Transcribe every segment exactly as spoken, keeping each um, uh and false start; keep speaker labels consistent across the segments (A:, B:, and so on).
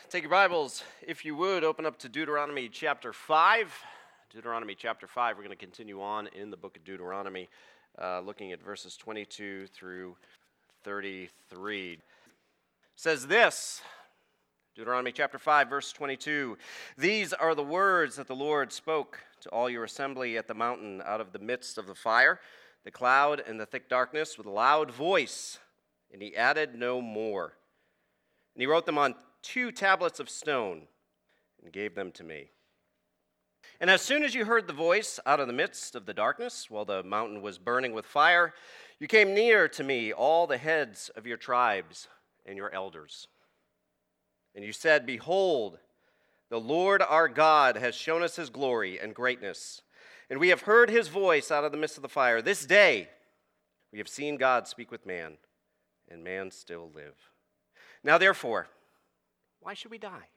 A: Take your Bibles, if you would, open up to Deuteronomy chapter five. Deuteronomy chapter five, we're going to continue on in the book of Deuteronomy, uh, looking at verses twenty-two through thirty-three. It says this, Deuteronomy chapter five, verse twenty-two, "These are the words that the Lord spoke to all your assembly at the mountain out of the midst of the fire, the cloud, and the thick darkness with a loud voice, and he added no more. And he wrote them on two tablets of stone and gave them to me. And as soon as you heard the voice out of the midst of the darkness, while the mountain was burning with fire, you came near to me, all the heads of your tribes and your elders. And you said, 'Behold, the Lord our God has shown us his glory and greatness, and we have heard his voice out of the midst of the fire. This day we have seen God speak with man, and man still live. Now therefore, why should we die?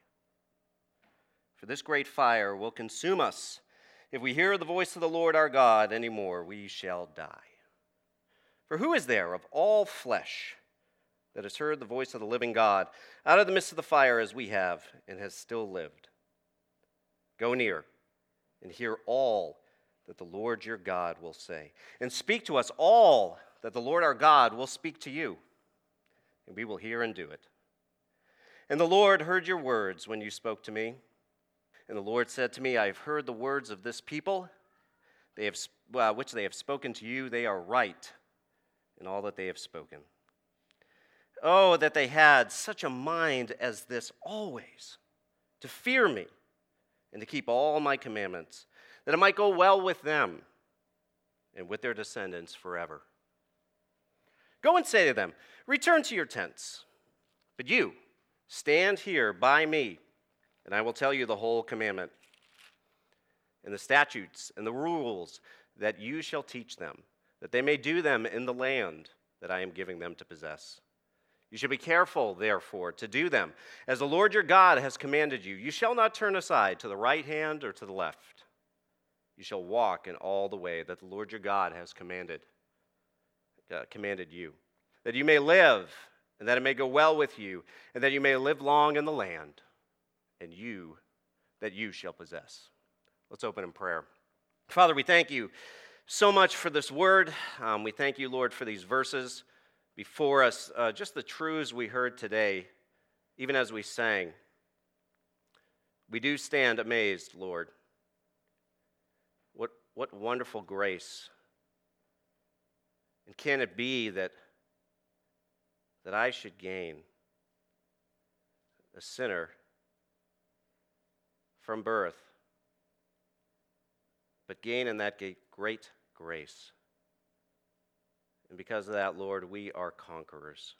A: For this great fire will consume us. If we hear the voice of the Lord our God any more, we shall die. For who is there of all flesh that has heard the voice of the living God out of the midst of the fire as we have, and has still lived? Go near and hear all that the Lord your God will say, and speak to us all that the Lord our God will speak to you, and we will hear and do it. And the Lord heard your words when you spoke to me. And the Lord said to me, I have heard the words of this people, they have, uh, which they have spoken to you. They are right in all that they have spoken. Oh, that they had such a mind as this always, to fear me and to keep all my commandments, that it might go well with them and with their descendants forever. Go and say to them, return to your tents, but you, stand here by me, and I will tell you the whole commandment, and the statutes and the rules that you shall teach them, that they may do them in the land that I am giving them to possess. You shall be careful, therefore, to do them, as the Lord your God has commanded you. You shall not turn aside to the right hand or to the left. You shall walk in all the way that the Lord your God has commanded, uh, commanded you, that you may live, and that it may go well with you, and that you may live long in the land, and you, that you shall possess. Let's open in prayer. Father, we thank you so much for this word. Um, we thank you, Lord, for these verses before us, uh, just the truths we heard today, even as we sang. We do stand amazed, Lord. What, what wonderful grace. And can it be that that I should gain, a sinner from birth, but gain in that great grace. And because of that, Lord, we are conquerors.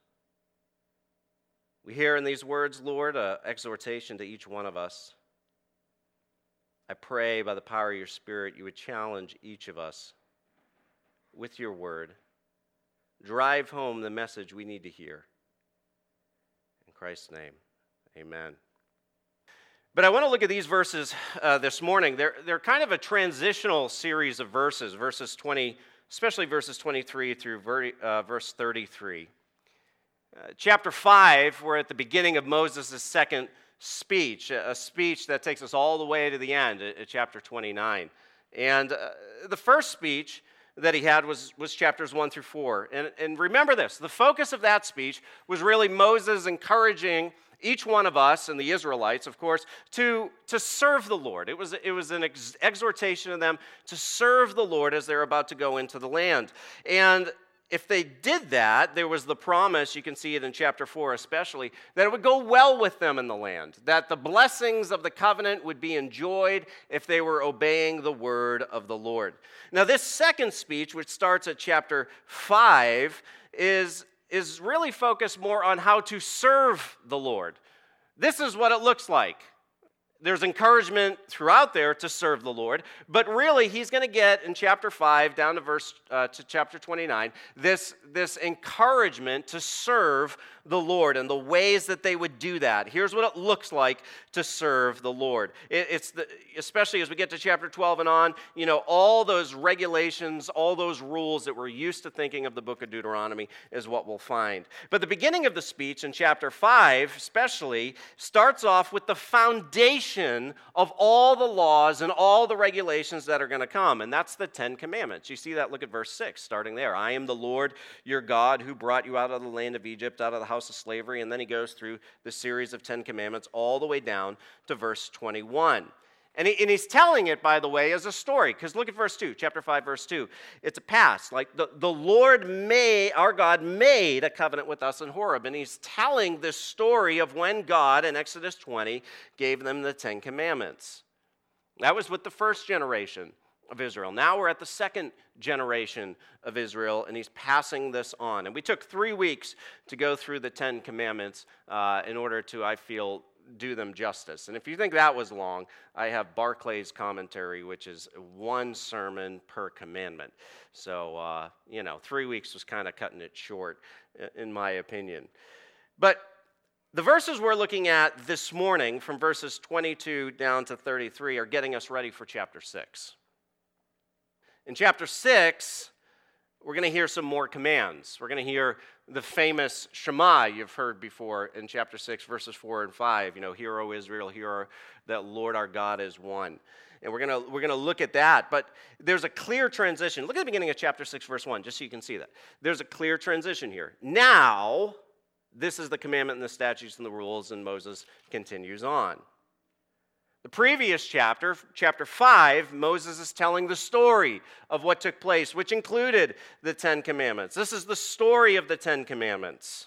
A: We hear in these words, Lord, an exhortation to each one of us. I pray by the power of your Spirit, you would challenge each of us with your word. Drive home the message we need to hear. In Christ's name, amen. But I want to look at these verses uh, this morning. They're, they're kind of a transitional series of verses, verses twenty, especially verses twenty-three through ver, uh, verse thirty-three. Uh, chapter five, we're at the beginning of Moses' second speech, a, a speech that takes us all the way to the end, at, at chapter twenty-nine. And uh, the first speech that he had was, was chapters one through four. And, and remember this, the focus of that speech was really Moses encouraging each one of us, and the Israelites, of course, to, to serve the Lord. It was, it was an ex- exhortation of them to serve the Lord as they're about to go into the land. And if they did that, there was the promise, you can see it in chapter four especially, that it would go well with them in the land, that the blessings of the covenant would be enjoyed if they were obeying the word of the Lord. Now, this second speech, which starts at chapter five, is, is really focused more on how to serve the Lord. This is what it looks like. There's encouragement throughout there to serve the Lord, but really he's going to get in chapter five down to verse uh, to chapter twenty-nine this this encouragement to serve the Lord and the ways that they would do that. Here's what it looks like to serve the Lord. It, it's the, especially as we get to chapter twelve and on, you know, all those regulations, all those rules that we're used to thinking of the book of Deuteronomy is what we'll find. But the beginning of the speech in chapter five especially starts off with the foundation of all the laws and all the regulations that are going to come, and that's the Ten Commandments. You see that? Look at verse six, starting there. I am the Lord your God who brought you out of the land of Egypt, out of the house of slavery, and then he goes through the series of Ten Commandments all the way down to verse twenty-one. And, he, and he's telling it, by the way, as a story, because look at verse two, chapter five, verse two. It's a past, like the, the Lord made, our God made a covenant with us in Horeb, and he's telling this story of when God, in Exodus twenty, gave them the Ten Commandments. That was with the first generation of Israel. Now we're at the second generation of Israel, and he's passing this on. And we took three weeks to go through the Ten Commandments uh, in order to, I feel, do them justice. And if you think that was long, I have Barclay's commentary, which is one sermon per commandment. So, uh, you know, three weeks was kind of cutting it short, in my opinion. But the verses we're looking at this morning, from verses twenty-two down to thirty-three, are getting us ready for chapter six. In chapter six, we're going to hear some more commands. We're going to hear the famous Shema you've heard before in chapter six, verses four and five. You know, hear, O Israel, hear that Lord our God is one. And we're going to we're going to look at that. But there's a clear transition. Look at the beginning of chapter six, verse one, just so you can see that. There's a clear transition here. Now, this is the commandment and the statutes and the rules, and Moses continues on. The previous chapter, chapter five, Moses is telling the story of what took place, which included the Ten Commandments. This is the story of the Ten Commandments.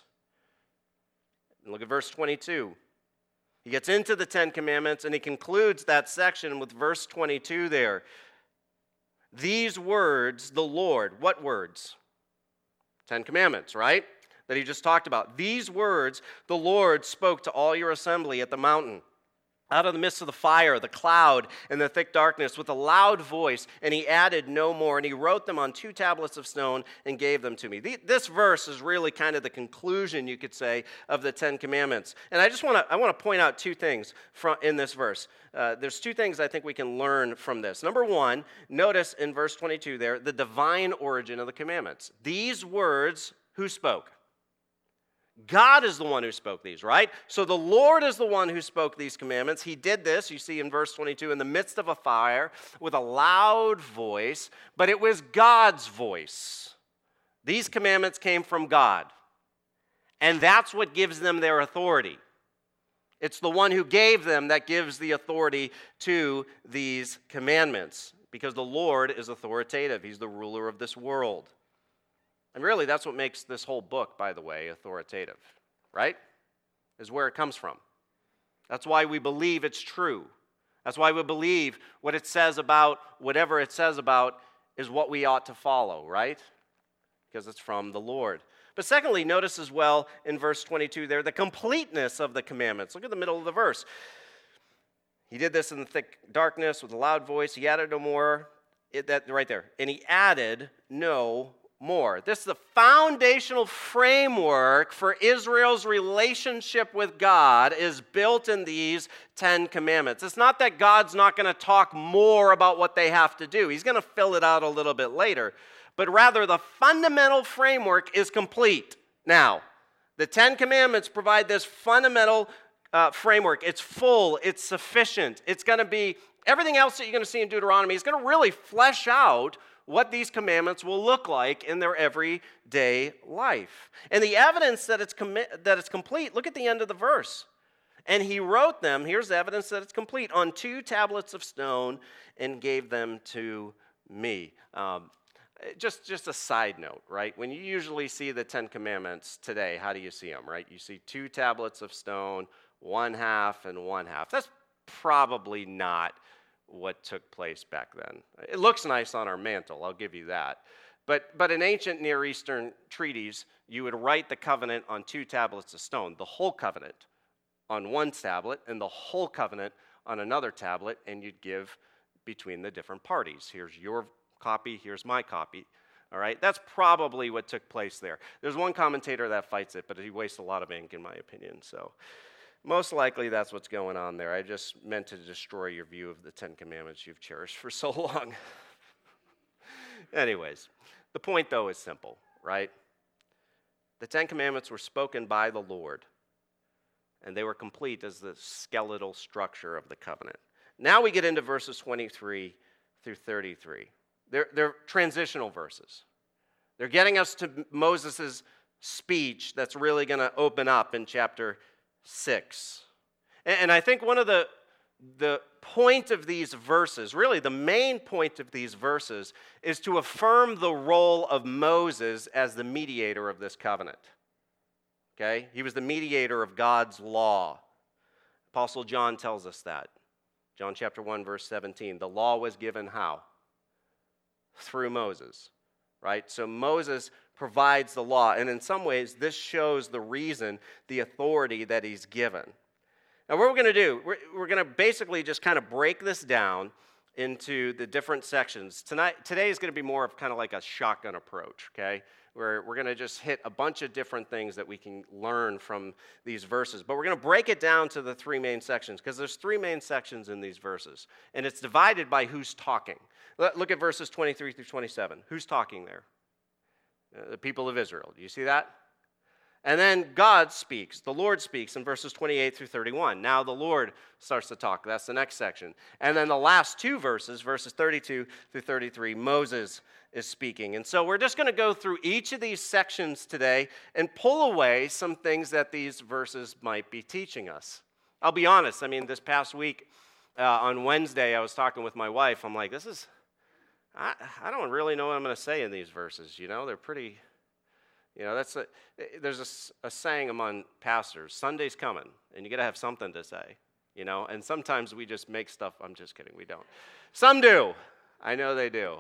A: And look at verse twenty-two. He gets into the Ten Commandments, and he concludes that section with verse twenty-two there. These words, the Lord, what words? Ten Commandments, right? That he just talked about. These words, the Lord spoke to all your assembly at the mountain, out of the midst of the fire, the cloud, and the thick darkness, with a loud voice, and he added no more, and he wrote them on two tablets of stone and gave them to me. This verse is really kind of the conclusion, you could say, of the Ten Commandments. And I just want to I want to point out two things from in this verse. Uh, there's two things I think we can learn from this. Number one, notice in verse twenty-two there, the divine origin of the commandments. These words, who spoke? God is the one who spoke these, right? So the Lord is the one who spoke these commandments. He did this, you see in verse twenty-two, in the midst of a fire with a loud voice, but it was God's voice. These commandments came from God, and that's what gives them their authority. It's the one who gave them that gives the authority to these commandments, because the Lord is authoritative. He's the ruler of this world. And really, that's what makes this whole book, by the way, authoritative, right? Is where it comes from. That's why we believe it's true. That's why we believe what it says about whatever it says about is what we ought to follow, right? Because it's from the Lord. But secondly, notice as well in verse twenty-two there, the completeness of the commandments. Look at the middle of the verse. He did this in the thick darkness with a loud voice. He added no more. It, that right there. And he added no more. This is the foundational framework for Israel's relationship with God is built in these Ten Commandments. It's not that God's not going to talk more about what they have to do. He's going to fill it out a little bit later. But rather, the fundamental framework is complete. Now, the Ten Commandments provide this fundamental uh, framework. It's full. It's sufficient. It's going to be everything else that you're going to see in Deuteronomy is going to really flesh out what these commandments will look like in their everyday life. And the evidence that it's com- that it's complete, look at the end of the verse. And he wrote them, here's the evidence that it's complete, on two tablets of stone and gave them to me. Um, just, just a side note, right? When you usually see the Ten Commandments today, how do you see them, right? You see two tablets of stone, one half and one half. That's probably not what took place back then. It looks nice on our mantle, I'll give you that. But but in ancient Near Eastern treaties, you would write the covenant on two tablets of stone, the whole covenant on one tablet and the whole covenant on another tablet, and you'd give between the different parties. Here's your copy, here's my copy. All right, that's probably what took place there. There's one commentator that fights it, but he wastes a lot of ink, in my opinion. So most likely that's what's going on there. I just meant to destroy your view of the Ten Commandments you've cherished for so long. Anyways, the point, though, is simple, right? The Ten Commandments were spoken by the Lord, and they were complete as the skeletal structure of the covenant. Now we get into verses twenty-three through thirty-three. They're, they're transitional verses. They're getting us to Moses' speech that's really going to open up in chapter six. And, and I think one of the, the point of these verses, really the main point of these verses, is to affirm the role of Moses as the mediator of this covenant. Okay? He was the mediator of God's law. Apostle John tells us that. John chapter one, verse seventeen. The law was given how? Through Moses, right? So Moses provides the law, and in some ways, this shows the reason, the authority that he's given. Now, what we're going to do, we're, we're going to basically just kind of break this down into the different sections. Tonight, today is going to be more of kind of like a shotgun approach, okay? Where we're going to just hit a bunch of different things that we can learn from these verses. But we're going to break it down to the three main sections, because there's three main sections in these verses, and it's divided by who's talking. Look at verses twenty-three through twenty-seven. Who's talking there? Uh, the people of Israel. Do you see that? And then God speaks. The Lord speaks in verses twenty-eight through thirty-one. Now the Lord starts to talk. That's the next section. And then the last two verses, verses thirty-two through thirty-three, Moses is speaking. And so we're just going to go through each of these sections today and pull away some things that these verses might be teaching us. I'll be honest. I mean, this past week uh, on Wednesday, I was talking with my wife. I'm like, this is... I, I don't really know what I'm going to say in these verses, you know, they're pretty, you know, that's a, there's a, a saying among pastors, Sunday's coming, and you got to have something to say, you know, and sometimes we just make stuff, I'm just kidding, we don't. Some do, I know they do,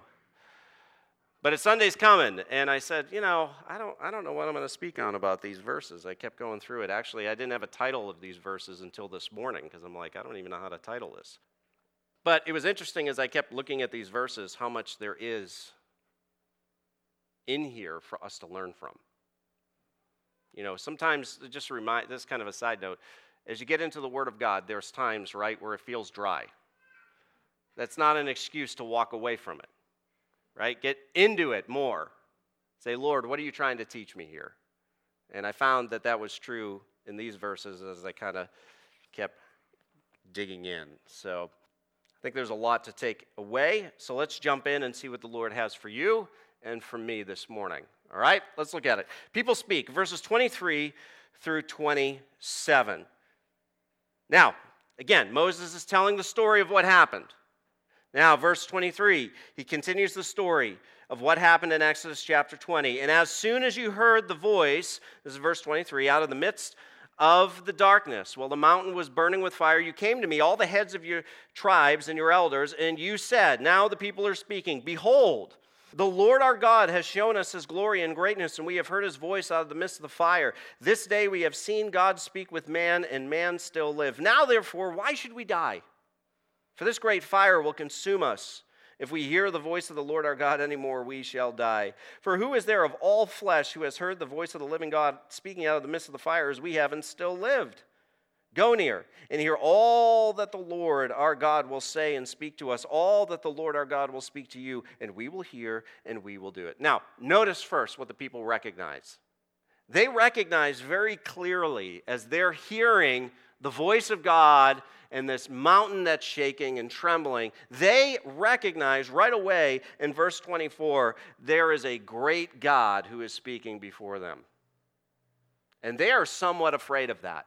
A: but it's Sunday's coming, and I said, you know, I don't, I don't know what I'm going to speak on about these verses. I kept going through it. Actually, I didn't have a title of these verses until this morning, because I'm like, I don't even know how to title this. But it was interesting as I kept looking at these verses, how much there is in here for us to learn from. You know, sometimes, just to remind, this is kind of a side note, as you get into the Word of God, there's times, right, where it feels dry. That's not an excuse to walk away from it, right? Get into it more. Say, Lord, what are you trying to teach me here? And I found that that was true in these verses as I kind of kept digging in. So I think there's a lot to take away, so let's jump in and see what the Lord has for you and for me this morning. All right, let's look at it. People speak, verses twenty-three through twenty-seven. Now, again, Moses is telling the story of what happened. Now, verse twenty-three, he continues the story of what happened in Exodus chapter twenty. And as soon as you heard the voice, this is verse twenty-three, out of the midst of the darkness, while the mountain was burning with fire, you came to me, all the heads of your tribes and your elders, and you said, now the people are speaking, behold, the Lord our God has shown us his glory and greatness, and we have heard his voice out of the midst of the fire. This day we have seen God speak with man, and man still live. Now therefore, why should we die? For this great fire will consume us. If we hear the voice of the Lord our God anymore, we shall die. For who is there of all flesh who has heard the voice of the living God speaking out of the midst of the fire as we have and still lived? Go near and hear all that the Lord our God will say and speak to us, all that the Lord our God will speak to you, and we will hear and we will do it. Now, notice first what the people recognize. They recognize very clearly as they're hearing the voice of God and this mountain that's shaking and trembling, they recognize right away in verse twenty-four, there is a great God who is speaking before them. And they are somewhat afraid of that.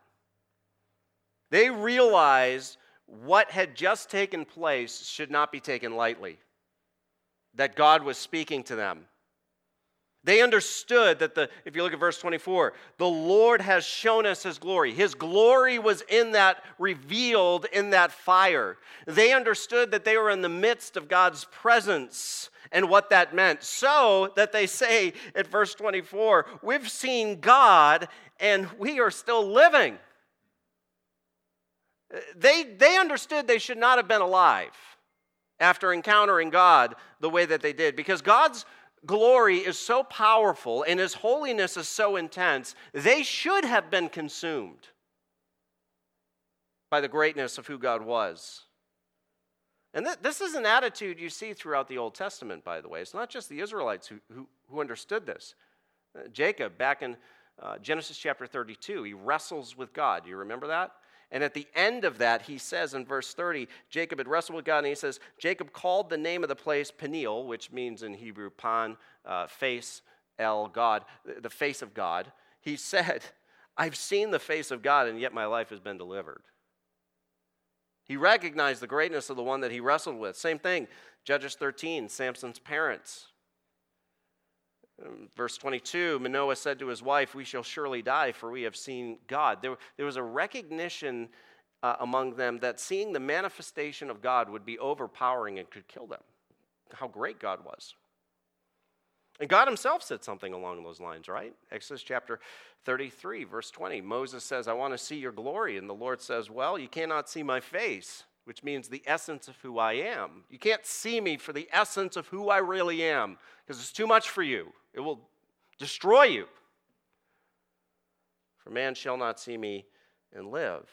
A: They realize what had just taken place should not be taken lightly, that God was speaking to them. They understood that, the, if you look at verse twenty-four, the Lord has shown us his glory. His glory was in that, revealed in that fire. They understood that they were in the midst of God's presence and what that meant. So that they say at verse twenty-four, we've seen God and we are still living. They, they understood they should not have been alive after encountering God the way that they did, because God's glory is so powerful and His holiness is so intense, they should have been consumed by the greatness of who God was. And th- this is an attitude you see throughout the Old Testament, by the way. It's not just the Israelites who, who, who understood this. Uh, Jacob, back in uh, Genesis chapter thirty-two, he wrestles with God. Do you remember that? And at the end of that, he says in verse thirty, Jacob had wrestled with God, and he says, Jacob called the name of the place Peniel, which means in Hebrew, Pan, uh, face, El, God, the face of God. He said, I've seen the face of God, and yet my life has been delivered. He recognized the greatness of the one that he wrestled with. Same thing, Judges thirteen, Samson's parents. Verse twenty-two, Manoah said to his wife, we shall surely die, for we have seen God. There, there was a recognition uh, among them that seeing the manifestation of God would be overpowering and could kill them. How great God was. And God himself said something along those lines, right? Exodus chapter thirty-three, verse twenty. Moses says, I want to see your glory. And the Lord says, well, you cannot see my face, which means the essence of who I am. You can't see me for the essence of who I really am, because it's too much for you. It will destroy you. For man shall not see me and live.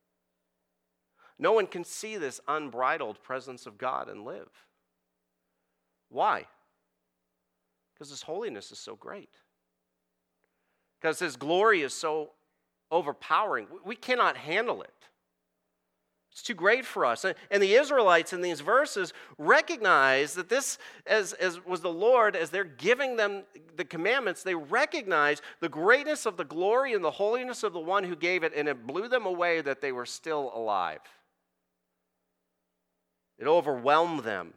A: No one can see this unbridled presence of God and live. Why? Because his holiness is so great. Because his glory is so overpowering. We cannot handle it. It's too great for us. And the Israelites in these verses recognize that this, as, as was the Lord, as they're giving them the commandments, they recognize the greatness of the glory and the holiness of the one who gave it, and it blew them away that they were still alive. It overwhelmed them.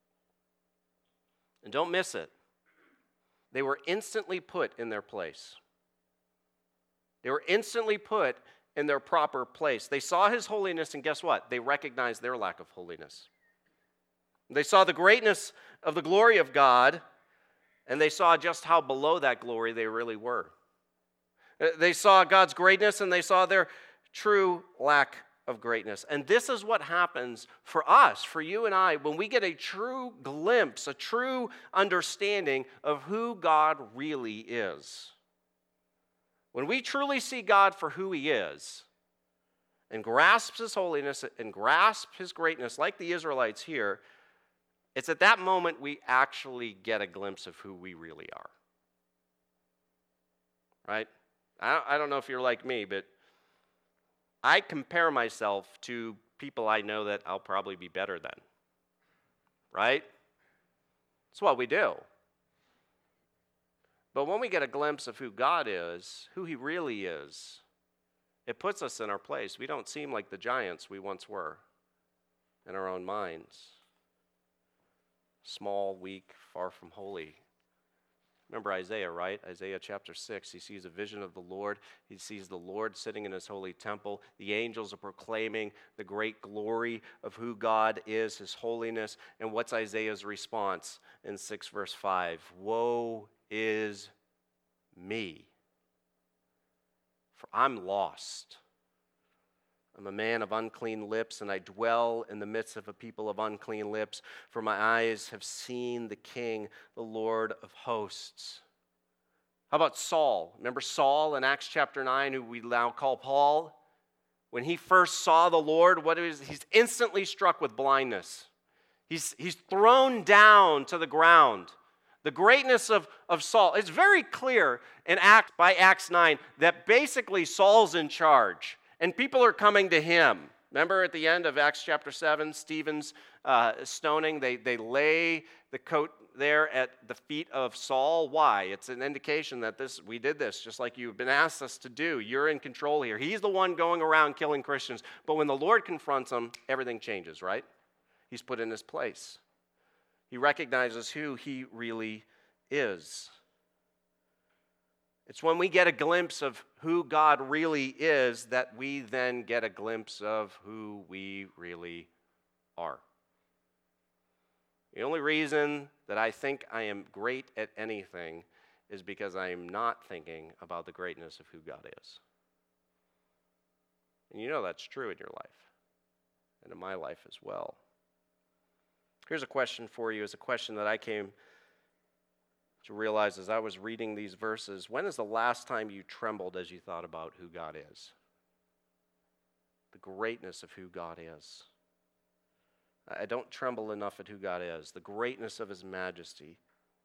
A: And don't miss it. They were instantly put in their place. They were instantly put in their proper place. They saw his holiness, and guess what? They recognized their lack of holiness. They saw the greatness of the glory of God, and they saw just how below that glory they really were. They saw God's greatness, and they saw their true lack of greatness. And this is what happens for us, for you and I, when we get a true glimpse, a true understanding of who God really is. When we truly see God for who he is and grasp his holiness and grasp his greatness like the Israelites here, it's at that moment we actually get a glimpse of who we really are. Right? I don't know if you're like me, but I compare myself to people I know that I'll probably be better than. Right? That's what we do. But when we get a glimpse of who God is, who he really is, it puts us in our place. We don't seem like the giants we once were in our own minds. Small, weak, far from holy. Remember Isaiah, right? Isaiah chapter six, he sees a vision of the Lord. He sees the Lord sitting in his holy temple. The angels are proclaiming the great glory of who God is, his holiness. And what's Isaiah's response in six verse five? Woe is me, for I'm lost. I'm a man of unclean lips, and I dwell in the midst of a people of unclean lips, for my eyes have seen the King, the Lord of hosts. How about Saul? Remember Saul in Acts chapter nine, who we now call Paul? When he first saw the Lord, what is he's instantly struck with blindness. He's, he's thrown down to the ground. The greatness of, of Saul. It's very clear in Act, by Acts nine that basically Saul's in charge and people are coming to him. Remember at the end of Acts chapter seven, Stephen's uh, stoning, they, they lay the coat there at the feet of Saul. Why? It's an indication that this we did this just like you've been asked us to do. You're in control here. He's the one going around killing Christians. But when the Lord confronts him, everything changes, right? He's put in his place. He recognizes who he really is. It's when we get a glimpse of who God really is that we then get a glimpse of who we really are. The only reason that I think I am great at anything is because I am not thinking about the greatness of who God is. And you know that's true in your life and in my life as well. Here's a question for you. It's a question that I came to realize as I was reading these verses. When is the last time you trembled as you thought about who God is? The greatness of who God is. I don't tremble enough at who God is. The greatness of his majesty.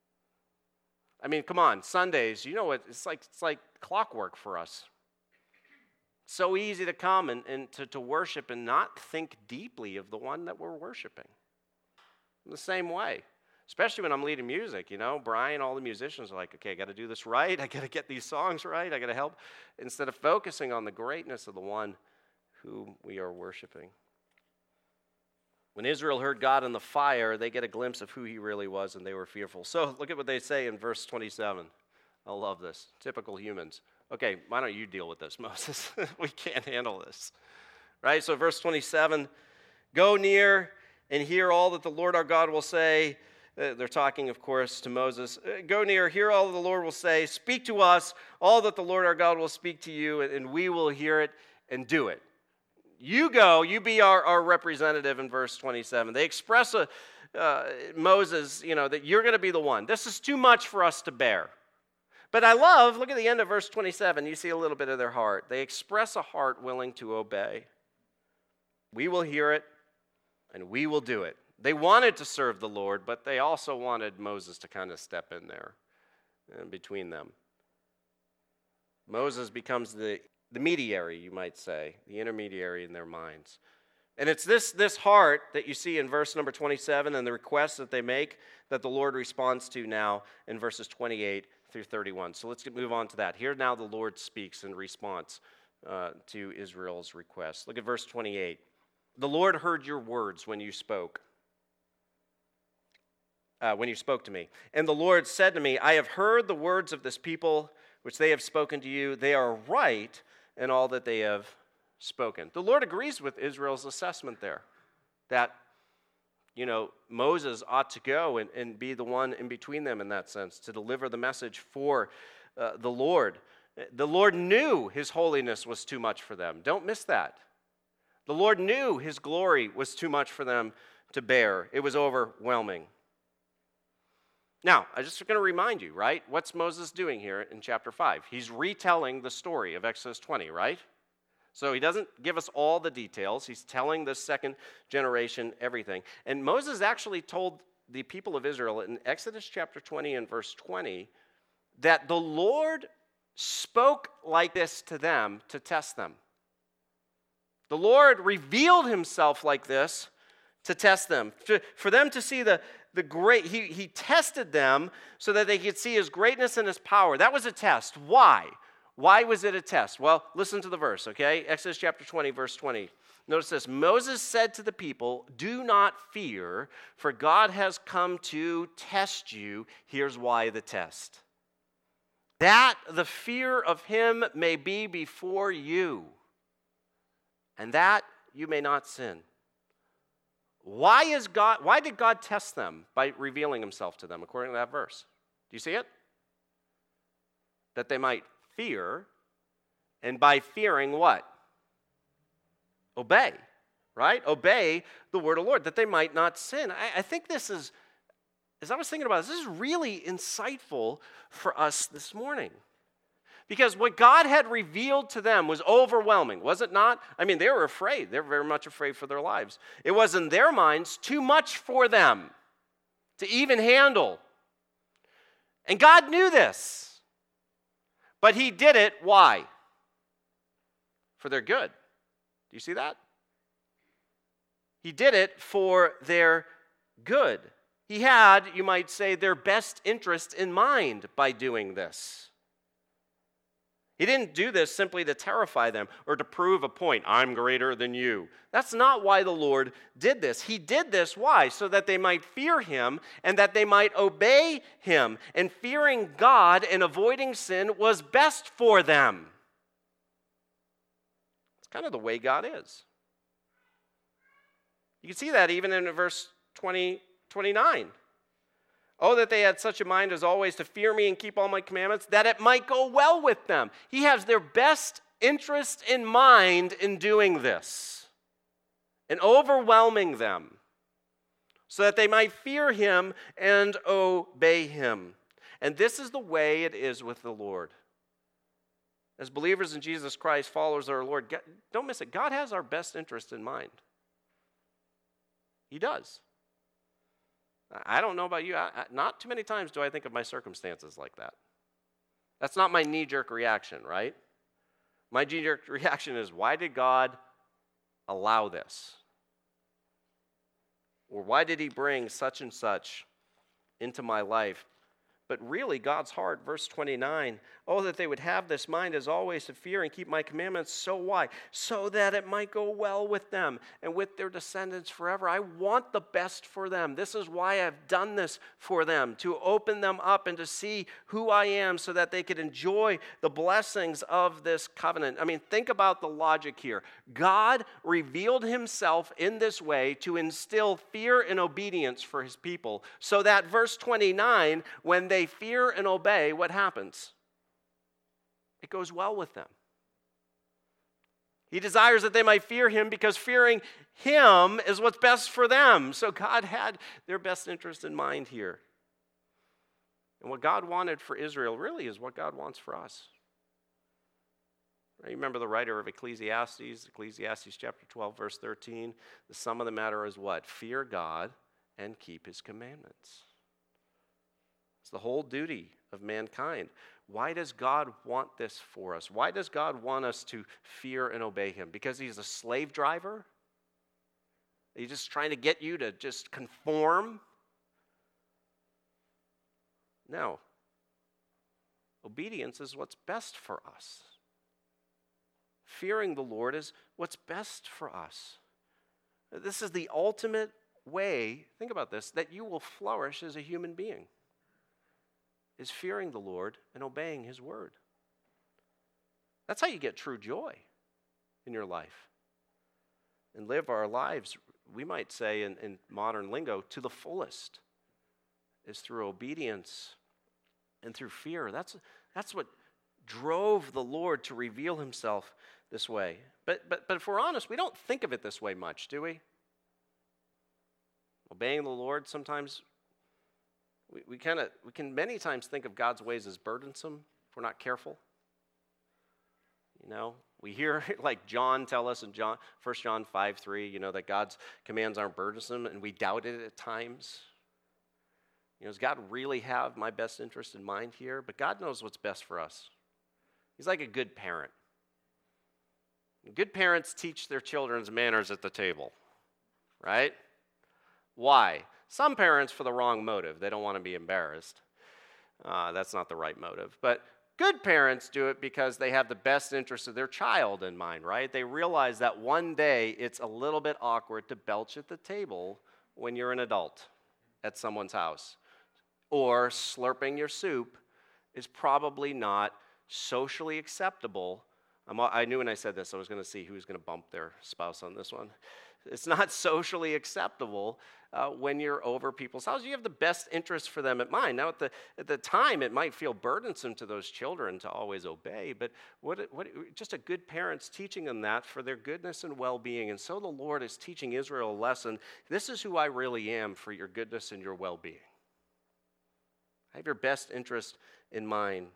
A: I mean, come on, Sundays, you know what, it's like it's like clockwork for us. So easy to come and, and to, to worship and not think deeply of the one that we're worshiping. In the same way. Especially when I'm leading music, you know, Brian, all the musicians are like, okay, I got to do this right. I got to get these songs right. I got to help. Instead of focusing on the greatness of the one who we are worshiping. When Israel heard God in the fire, they get a glimpse of who he really was, and they were fearful. So look at what they say in verse twenty-seven. I love this. Typical humans. Okay, why don't you deal with this, Moses? We can't handle this. Right? So verse twenty-seven, go near and hear all that the Lord our God will say. Uh, they're talking, of course, to Moses. Uh, go near, hear all that the Lord will say. Speak to us all that the Lord our God will speak to you, and, and we will hear it and do it. You go, you be our, our representative in verse twenty-seven. They express a, uh, Moses, you know, that you're going to be the one. This is too much for us to bear. But I love, look at the end of verse twenty-seven. You see a little bit of their heart. They express a heart willing to obey. We will hear it, and we will do it. They wanted to serve the Lord, but they also wanted Moses to kind of step in there in between them. Moses becomes the The mediator, you might say, the intermediary in their minds. And it's this, this heart that you see in verse number twenty-seven and the requests that they make that the Lord responds to now in verses twenty-eight through thirty-one. So let's move on to that. Here now the Lord speaks in response uh, to Israel's request. Look at verse twenty-eight. The Lord heard your words when you spoke. Uh, when you spoke to me. And the Lord said to me, I have heard the words of this people which they have spoken to you. They are right in all that they have spoken. The Lord agrees with Israel's assessment there, that, you know, Moses ought to go and, and be the one in between them in that sense, to deliver the message for uh, the Lord. The Lord knew his holiness was too much for them. Don't miss that. The Lord knew his glory was too much for them to bear. It was overwhelming. Now, I'm just going to remind you, right? What's Moses doing here in chapter five? He's retelling the story of Exodus twenty, right? So he doesn't give us all the details. He's telling the second generation everything. And Moses actually told the people of Israel in Exodus chapter twenty and verse twenty that the Lord spoke like this to them to test them. The Lord revealed himself like this to test them, to, for them to see the The great, he, he tested them so that they could see his greatness and his power. That was a test. Why? Why was it a test? Well, listen to the verse, okay? Exodus chapter twenty, verse twenty. Notice this. Moses said to the people, do not fear, for God has come to test you. Here's why the test. That the fear of him may be before you, and that you may not sin. Why is God? Why did God test them by revealing himself to them, according to that verse? Do you see it? That they might fear, and by fearing what? Obey, right? Obey the word of the Lord, that they might not sin. I, I think this is, as I was thinking about this, this is really insightful for us this morning. Because what God had revealed to them was overwhelming, was it not? I mean, they were afraid. They were very much afraid for their lives. It was in their minds too much for them to even handle. And God knew this. But he did it, why? For their good. Do you see that? He did it for their good. He had, you might say, their best interest in mind by doing this. He didn't do this simply to terrify them or to prove a point. I'm greater than you. That's not why the Lord did this. He did this, why? So that they might fear him and that they might obey him. And fearing God and avoiding sin was best for them. It's kind of the way God is. You can see that even in verse twenty, twenty-nine. Oh, that they had such a mind as always to fear me and keep all my commandments, that it might go well with them. He has their best interest in mind in doing this and overwhelming them so that they might fear him and obey him. And this is the way it is with the Lord. As believers in Jesus Christ, followers of our Lord, don't miss it. God has our best interest in mind. He does. I don't know about you. I, I, not too many times do I think of my circumstances like that. That's not my knee-jerk reaction, right? My knee-jerk reaction is, why did God allow this? Or why did he bring such and such into my life? But really, God's heart, verse twenty-nine, oh, that they would have this mind as always to fear and keep my commandments. So why? So that it might go well with them and with their descendants forever. I want the best for them. This is why I've done this for them, to open them up and to see who I am so that they could enjoy the blessings of this covenant. I mean, think about the logic here. God revealed himself in this way to instill fear and obedience for his people, so that verse twenty-nine, when they They fear and obey, what happens? It goes well with them. He desires that they might fear him because fearing him is what's best for them. So God had their best interest in mind here. And what God wanted for Israel really is what God wants for us. You remember the writer of Ecclesiastes, Ecclesiastes chapter twelve, verse thirteen. The sum of the matter is what? Fear God and keep his commandments. It's the whole duty of mankind. Why does God want this for us? Why does God want us to fear and obey him? Because he's a slave driver? He's just trying to get you to just conform? No. Obedience is what's best for us. Fearing the Lord is what's best for us. This is the ultimate way, think about this, that you will flourish as a human being. Is fearing the Lord and obeying his word. That's how you get true joy in your life. And live our lives, we might say in, in modern lingo, to the fullest. Is through obedience and through fear. That's, that's what drove the Lord to reveal himself this way. But, but, but if we're honest, we don't think of it this way much, do we? Obeying the Lord sometimes... We, we kind of we can many times think of God's ways as burdensome if we're not careful. You know, we hear like John tell us in John First John five three, you know, that God's commands aren't burdensome, and we doubt it at times. You know, does God really have my best interest in mind here? But God knows what's best for us. He's like a good parent. Good parents teach their children's manners at the table, right? Why? Some parents for the wrong motive. They don't want to be embarrassed. Uh, that's not the right motive. But good parents do it because they have the best interest of their child in mind, right? They realize that one day it's a little bit awkward to belch at the table when you're an adult at someone's house. Or slurping your soup is probably not socially acceptable. I'm, I knew when I said this I was going to see who was going to bump their spouse on this one. It's not socially acceptable uh, when you're over people's houses. You have the best interest for them at mind. Now, at the at the time, it might feel burdensome to those children to always obey, but what what just a good parent's teaching them that for their goodness and well-being. And so the Lord is teaching Israel a lesson. This is who I really am for your goodness and your well-being. I have your best interest in mind.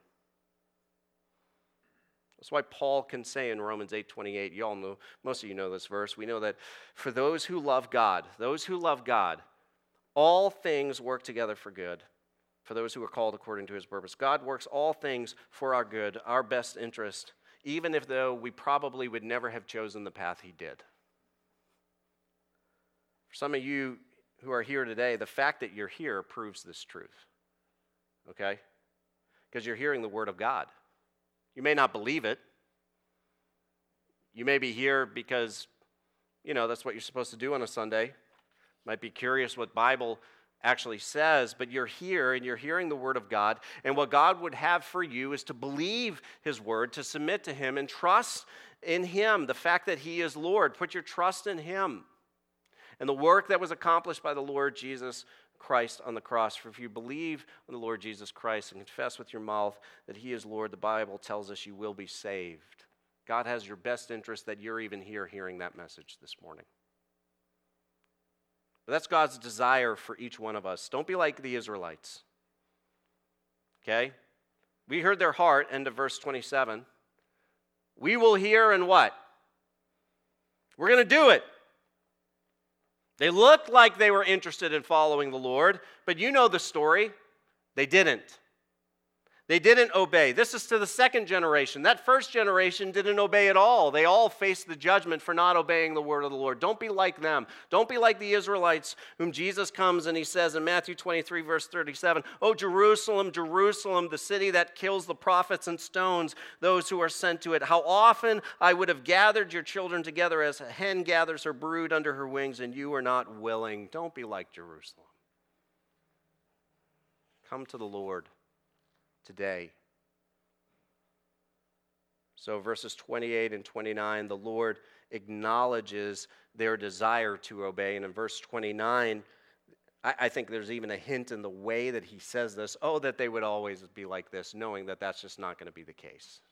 A: That's why Paul can say in Romans eight twenty-eight, you all know, most of you know this verse, we know that for those who love God, those who love God, all things work together for good, for those who are called according to his purpose. God works all things for our good, our best interest, even if though we probably would never have chosen the path he did. For some of you who are here today, the fact that you're here proves this truth, okay? Because you're hearing the word of God. You may not believe it. You may be here because, you know, that's what you're supposed to do on a Sunday. Might be curious what Bible actually says, but you're here and you're hearing the word of God, and what God would have for you is to believe his word, to submit to him, and trust in him, the fact that he is Lord. Put your trust in him and the work that was accomplished by the Lord Jesus Christ on the cross. For if you believe on the Lord Jesus Christ and confess with your mouth that he is Lord, the Bible tells us you will be saved. God has your best interest that you're even here hearing that message this morning. But that's God's desire for each one of us. Don't be like the Israelites. Okay? We heard their heart, end of verse twenty-seven. We will hear and what? We're going to do it. They looked like they were interested in following the Lord, but you know the story. They didn't. They didn't obey. This is to the second generation. That first generation didn't obey at all. They all faced the judgment for not obeying the word of the Lord. Don't be like them. Don't be like the Israelites whom Jesus comes and he says in Matthew twenty-three, verse thirty-seven, "Oh, Jerusalem, Jerusalem, the city that kills the prophets and stones those who are sent to it. How often I would have gathered your children together as a hen gathers her brood under her wings, and you were not willing." Don't be like Jerusalem. Come to the Lord today. So verses twenty-eight and twenty-nine, the Lord acknowledges their desire to obey. And in verse twenty-nine, I, I think there's even a hint in the way that he says this, oh, that they would always be like this, knowing that that's just not going to be the case.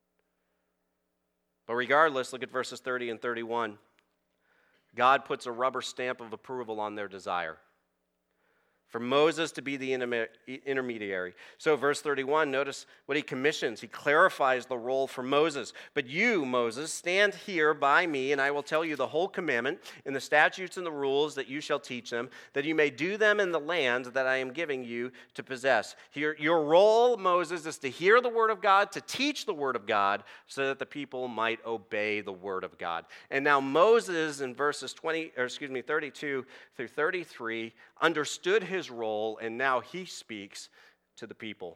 A: But regardless, look at verses thirty and thirty-one. God puts a rubber stamp of approval on their desire for Moses to be the intermediary. So verse thirty-one, notice what he commissions. He clarifies the role for Moses. "But you, Moses, stand here by me, and I will tell you the whole commandment and the statutes and the rules that you shall teach them, that you may do them in the land that I am giving you to possess." Your, your role, Moses, is to hear the word of God, to teach the word of God, so that the people might obey the word of God. And now Moses in verses twenty, or excuse me, thirty-two through thirty-three understood his role, and now he speaks to the people.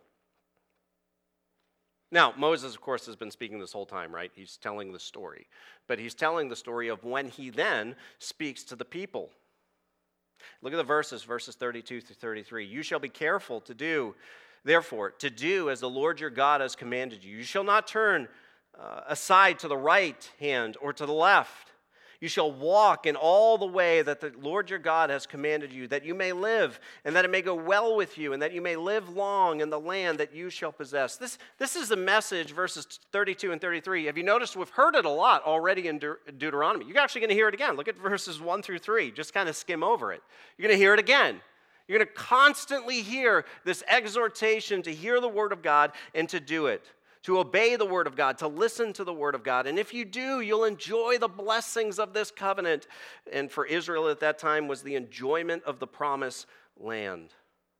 A: Now, Moses, of course, has been speaking this whole time, right? He's telling the story. But he's telling the story of when he then speaks to the people. Look at the verses, verses thirty-two through thirty-three. "You shall be careful to do, therefore, to do as the Lord your God has commanded you. You shall not turn uh, aside to the right hand or to the left. You shall walk in all the way that the Lord your God has commanded you, that you may live, and that it may go well with you, and that you may live long in the land that you shall possess." This, this is the message, verses thirty-two and thirty-three. Have you noticed we've heard it a lot already in De- Deuteronomy? You're actually going to hear it again. Look at verses one through three. Just kind of skim over it. You're going to hear it again. You're going to constantly hear this exhortation to hear the word of God and to do it, to obey the word of God, to listen to the word of God. And if you do, you'll enjoy the blessings of this covenant. And for Israel at that time was the enjoyment of the promised land.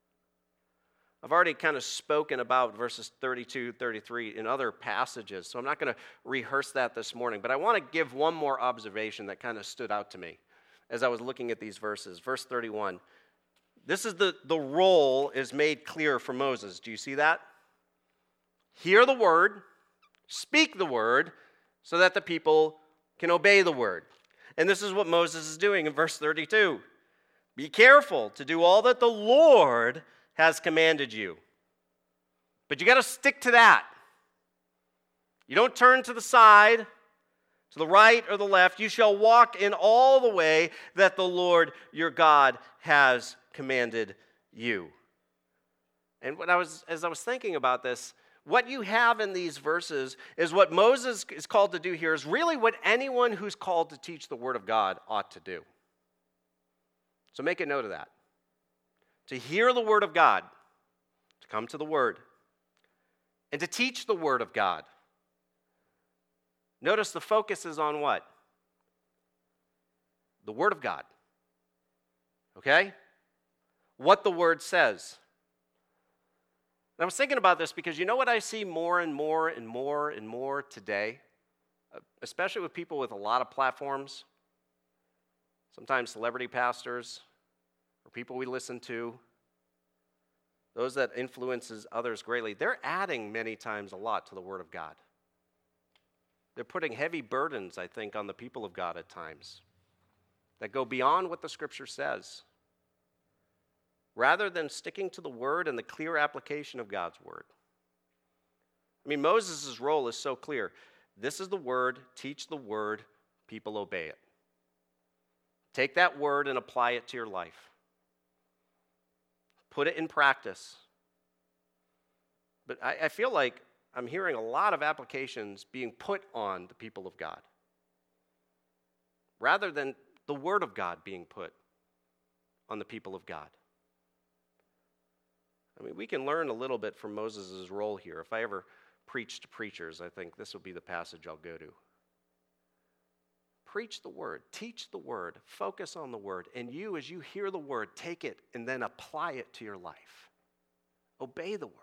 A: I've already kind of spoken about verses thirty-two, thirty-three in other passages, so I'm not going to rehearse that this morning. But I want to give one more observation that kind of stood out to me as I was looking at these verses. Verse thirty-one. This is the, the role is made clear for Moses. Do you see that? Hear the word, speak the word, so that the people can obey the word. And this is what Moses is doing in verse thirty-two. "Be careful to do all that the Lord has commanded you." But you got to stick to that. You don't turn to the side, to the right or the left. "You shall walk in all the way that the Lord your God has commanded you." And when I was, as I was thinking about this, what you have in these verses is what Moses is called to do here is really what anyone who's called to teach the word of God ought to do. So make a note of that. To hear the word of God, to come to the word, and to teach the word of God. Notice the focus is on what? The word of God. Okay? What the word says. And I was thinking about this because you know what I see more and more and more and more today? Especially with people with a lot of platforms, sometimes celebrity pastors, or people we listen to, those that influences others greatly, they're adding many times a lot to the Word of God. They're putting heavy burdens, I think, on the people of God at times that go beyond what the Scripture says, rather than sticking to the Word and the clear application of God's Word. I mean, Moses' role is so clear. This is the Word, teach the Word, people obey it. Take that Word and apply it to your life. Put it in practice. But I, I feel like I'm hearing a lot of applications being put on the people of God, rather than the Word of God being put on the people of God. I mean, we can learn a little bit from Moses' role here. If I ever preach to preachers, I think this will be the passage I'll go to. Preach the Word, teach the Word, focus on the Word, and you, as you hear the Word, take it and then apply it to your life. Obey the Word.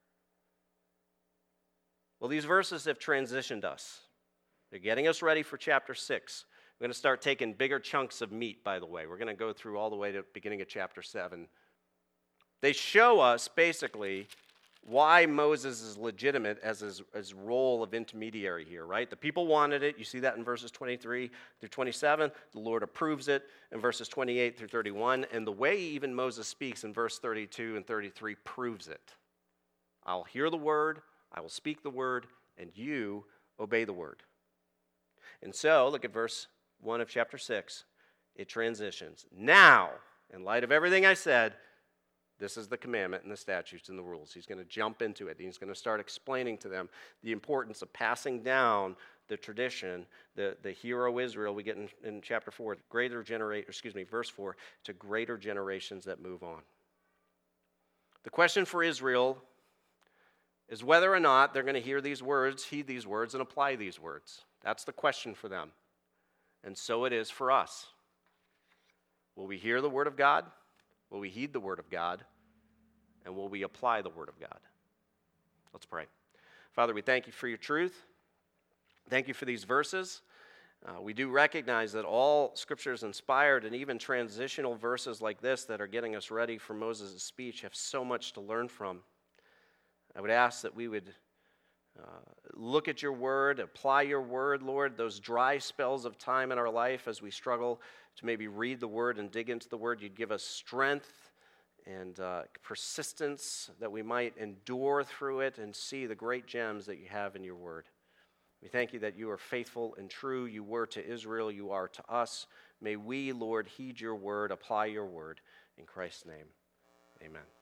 A: Well, these verses have transitioned us. They're getting us ready for chapter six. We're going to start taking bigger chunks of meat, by the way. We're going to go through all the way to the beginning of chapter seven. They show us, basically, why Moses is legitimate as his, his role of intermediary here, right? The people wanted it. You see that in verses twenty-three through twenty-seven. The Lord approves it in verses twenty-eight through thirty-one. And the way even Moses speaks in verse thirty-two and thirty-three proves it. I'll hear the word, I will speak the word, and you obey the word. And so, look at verse one of chapter six. It transitions. Now, in light of everything I said, this is the commandment and the statutes and the rules. He's going to jump into it. He's going to start explaining to them the importance of passing down the tradition, the, the hero Israel we get in, in chapter four, greater generate, excuse me, verse four, to greater generations that move on. The question for Israel is whether or not they're going to hear these words, heed these words, and apply these words. That's the question for them. And so it is for us. Will we hear the word of God? Will we heed the word of God? And will we apply the word of God? Let's pray. Father, we thank you for your truth. Thank you for these verses. Uh, we do recognize that all Scripture is inspired, and even transitional verses like this that are getting us ready for Moses' speech have so much to learn from. I would ask that we would uh, look at your word, apply your word, Lord, those dry spells of time in our life as we struggle to maybe read the word and dig into the word. You'd give us strength and uh, persistence that we might endure through it and see the great gems that you have in your word. We thank you that you are faithful and true. You were to Israel, you are to us. May we, Lord, heed your word, apply your word. In Christ's name, amen.